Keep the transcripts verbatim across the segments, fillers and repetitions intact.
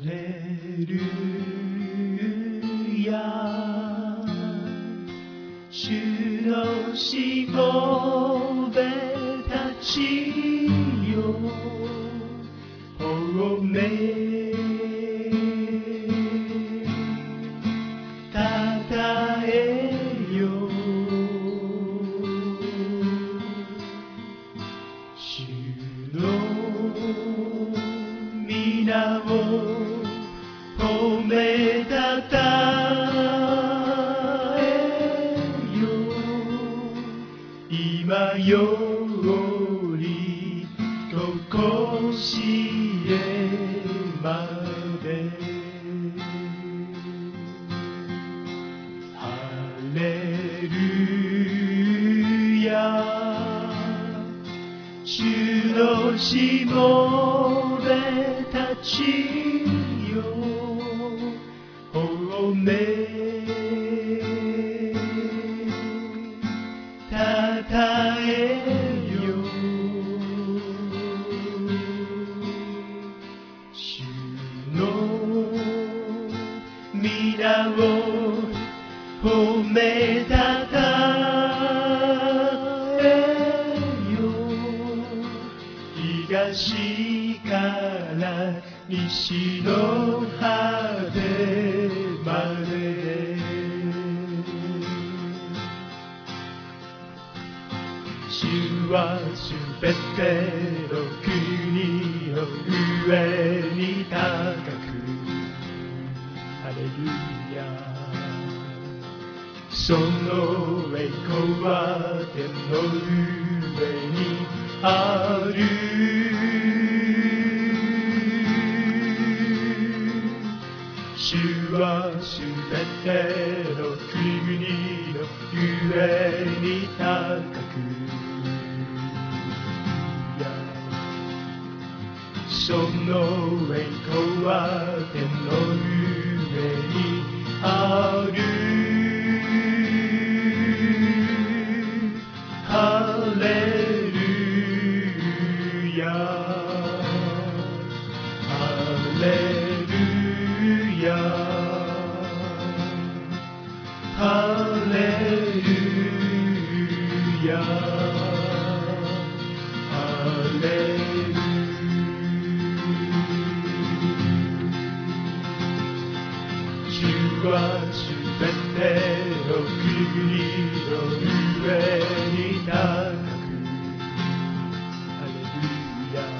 レルヤ主のしもべたちよ褒めたたえよ主の皆を褒めたたえよ今よりとこしえまでハレルヤ主のしもべたちよ褒めたたえよ主の皆を褒めたたえよ東から西の果てまで主はすべての国の上に高くハレルヤその栄光は天の上にある主はすべての国々の上に高くその栄光は天の上にあるハレルヤハレルヤハレルヤハレルヤ主はすべての国の上に高くハレルヤ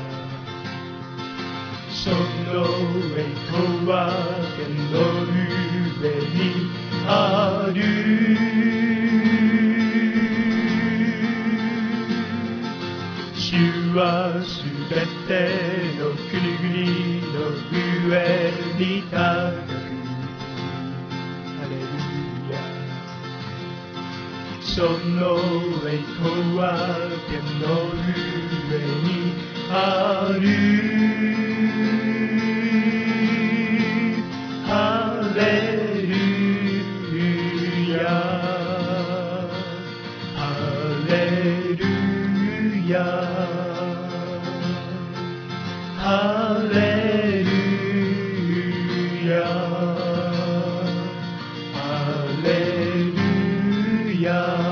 その栄光は天の上にある主はすべての国々の上に高くその栄光は天の上にあるハレルヤハレルヤハレルヤハレルヤ